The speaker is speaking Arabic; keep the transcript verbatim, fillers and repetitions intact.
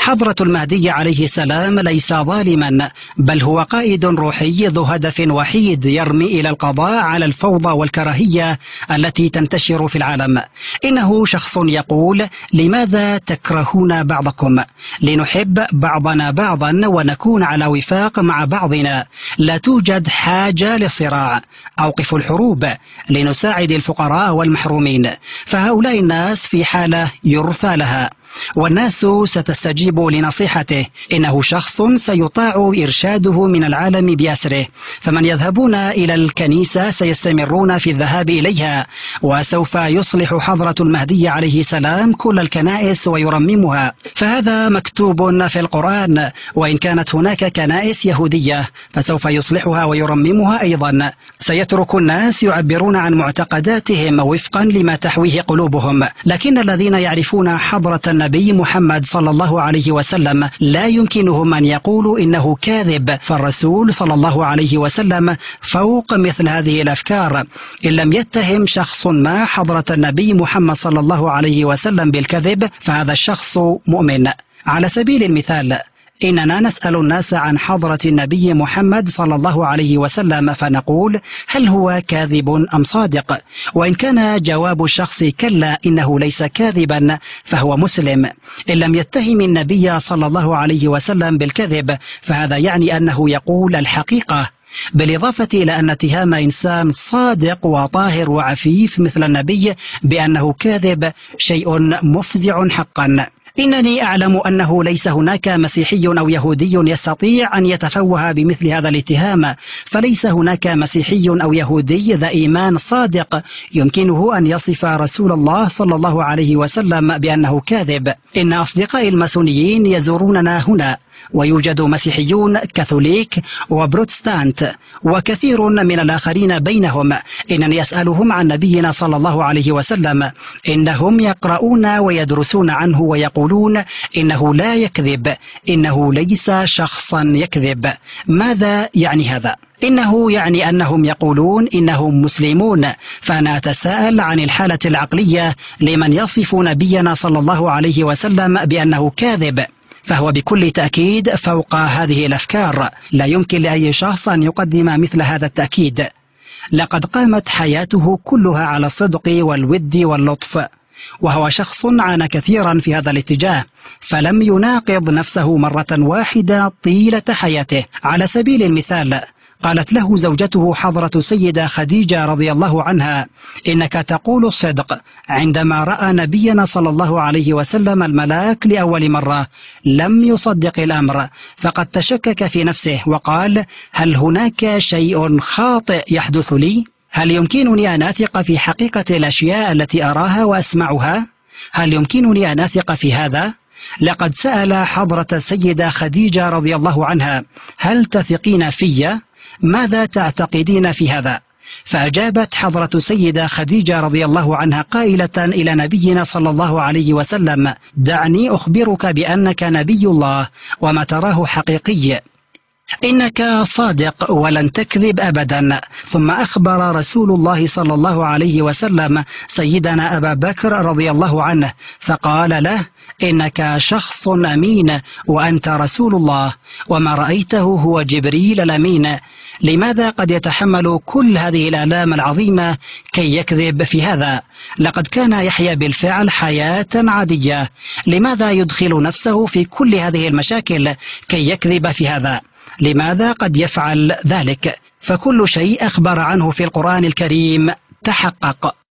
حضرة المهدي عليه السلام ليس ظالما، بل هو قائد روحي ذو هدف وحيد يرمي إلى القضاء على الفوضى والكراهية التي تنتشر في العالم. إنه شخص يقول: لماذا تكرهون بعضكم؟ لنحب بعضنا بعضا ونكون على وفاق مع بعضنا، لا توجد حاجة لصراع. أوقفوا الحروب لنساعد الفقراء والمحرومين، فهؤلاء الناس في حالة يرثى لها، والناس ستستجيب لنصيحته. إنه شخص سيطاع إرشاده من العالم بأسره، فمن يذهبون إلى الكنيسة سيستمرون في الذهاب إليها، وسوف يصلح حضرة المهدي عليه السلام كل الكنائس ويرممها. فهذا مكتوب في القرآن، وإن كانت هناك كنائس يهودية فسوف يصلحها ويرممها أيضا. سيترك الناس يعبرون عن معتقداتهم وفقا لما تحويه قلوبهم، لكن الذين يعرفون حضرة النبي محمد صلى الله عليه وسلم لا يمكنهم أن يقولوا إنه كاذب، فالرسول صلى الله عليه وسلم فوق مثل هذه الأفكار. إن لم يتهم شخص ما حضرة النبي محمد صلى الله عليه وسلم بالكذب فهذا الشخص مؤمن. على سبيل المثال، إننا نسأل الناس عن حضرة النبي محمد صلى الله عليه وسلم فنقول: هل هو كاذب أم صادق؟ وإن كان جواب الشخص كلا إنه ليس كاذبا فهو مسلم. إن لم يتهم النبي صلى الله عليه وسلم بالكذب فهذا يعني أنه يقول الحقيقة، بالإضافة إلى أن اتهام إنسان صادق وطاهر وعفيف مثل النبي بأنه كاذب شيء مفزع حقا. إنني أعلم أنه ليس هناك مسيحي أو يهودي يستطيع أن يتفوه بمثل هذا الاتهام، فليس هناك مسيحي أو يهودي ذا إيمان صادق يمكنه أن يصف رسول الله صلى الله عليه وسلم بأنه كاذب. إن أصدقائي الماسونيين يزوروننا هنا، ويوجد مسيحيون كاثوليك وبروتستانت وكثير من الآخرين بينهم. إنني أسألهم عن نبينا صلى الله عليه وسلم، إنهم يقرؤون ويدرسون عنه ويقولون إنه لا يكذب، إنه ليس شخصا يكذب. ماذا يعني هذا؟ إنه يعني أنهم يقولون إنهم مسلمون، فأنا أتساءل عن الحالة العقلية لمن يصف نبينا صلى الله عليه وسلم بأنه كاذب، فهو بكل تأكيد فوق هذه الأفكار. لا يمكن لأي شخص أن يقدم مثل هذا التأكيد. لقد قامت حياته كلها على الصدق والود واللطف، وهو شخص عانى كثيرا في هذا الاتجاه، فلم يناقض نفسه مرة واحدة طيلة حياته. على سبيل المثال، قالت له زوجته حضرة سيدة خديجة رضي الله عنها: إنك تقول الصدق. عندما رأى نبينا صلى الله عليه وسلم الملاك لأول مرة لم يصدق الأمر، فقد تشكك في نفسه وقال: هل هناك شيء خاطئ يحدث لي؟ هل يمكنني أن أثق في حقيقة الأشياء التي أراها وأسمعها؟ هل يمكنني أن أثق في هذا؟ لقد سأل حضرة السيدة خديجة رضي الله عنها: هل تثقين في؟ ماذا تعتقدين في هذا؟ فأجابت حضرة السيدة خديجة رضي الله عنها قائلة إلى نبينا صلى الله عليه وسلم: دعني أخبرك بأنك نبي الله وما تراه حقيقي، إنك صادق ولن تكذب أبدا. ثم أخبر رسول الله صلى الله عليه وسلم سيدنا أبا بكر رضي الله عنه فقال له: إنك شخص أمين وأنت رسول الله، وما رأيته هو جبريل الأمين. لماذا قد يتحمل كل هذه الآلام العظيمة كي يكذب في هذا؟ لقد كان يحيا بالفعل حياة عادية، لماذا يدخل نفسه في كل هذه المشاكل كي يكذب في هذا؟ لماذا قد يفعل ذلك؟ فكل شيء أخبر عنه في القرآن الكريم تحقق.